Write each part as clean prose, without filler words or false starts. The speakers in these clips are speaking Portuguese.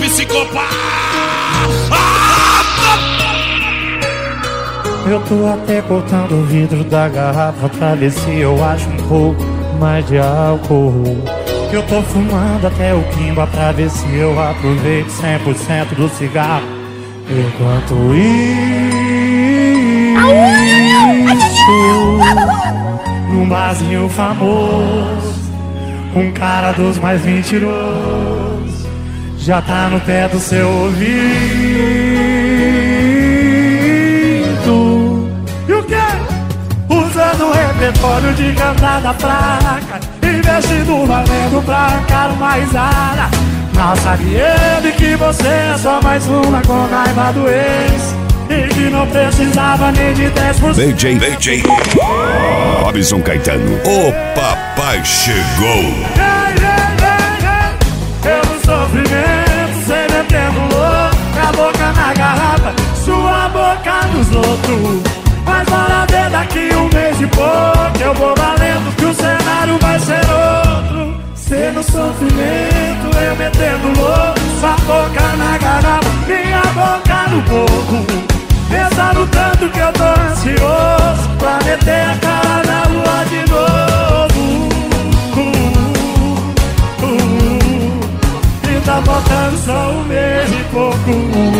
psicopata. Eu tô até cortando o vidro da garrafa pra ver se eu acho um pouco mais de álcool. Eu tô fumando até o quimba pra ver se eu aproveito 100% do cigarro. Enquanto isso, num barzinho famoso, um cara dos mais mentirosos já tá no pé do seu ouvido. E o quê? Usando o repertório de cantada fraca, investindo valendo pra arrancar uma risada. Mal sabe ele que você é só mais uma com raiva do ex e que não precisava nem de 10%. DJ Robson Caetano, o papai chegou. Eu no sofrimento, cê metendo louco, a boca na garrafa, sua boca nos outros. Mas bora ver daqui um mês e pouco, eu vou valendo que o cenário vai ser outro. Cê no sofrimento, eu metendo louco, sua boca na garrafa, minha boca no boco. Pensando tanto que eu tô ansioso pra meter a cara na lua de novo. E tá faltando só um mês e pouco.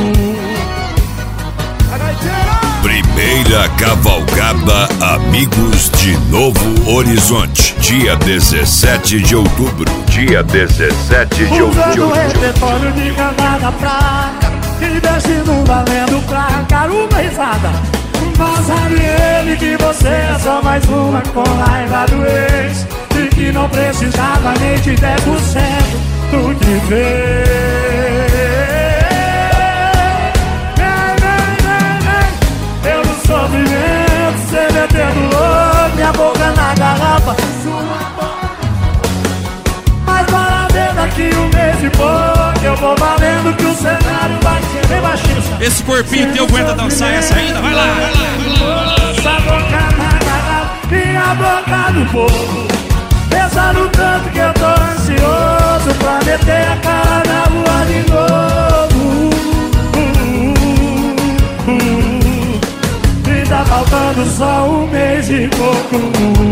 Primeira cavalgada Amigos de Novo Horizonte, dia 17 de outubro. Dia 17 de outubro. Usando o repertório de cantada fraca, investindo valendo pra arrancar uma risada. Mas sabe ele que você é só mais uma com raiva do ex e que não precisava nem de 10% do que fez. Eu no sofrimento, cê metendo louco, minha boca na garrafa, mas bora ver daqui um mês e pouco, eu vou valendo que o cenário vai ser bem baixinho. Esse corpinho teu aguenta dançar essa ainda? Vai lá, vai lá, vai lá. Essa boca na garrafa, minha boca no fogo. Pensando tanto que eu tô ansioso pra meter a cara na lua de novo. E tá faltando só um mês e pouco.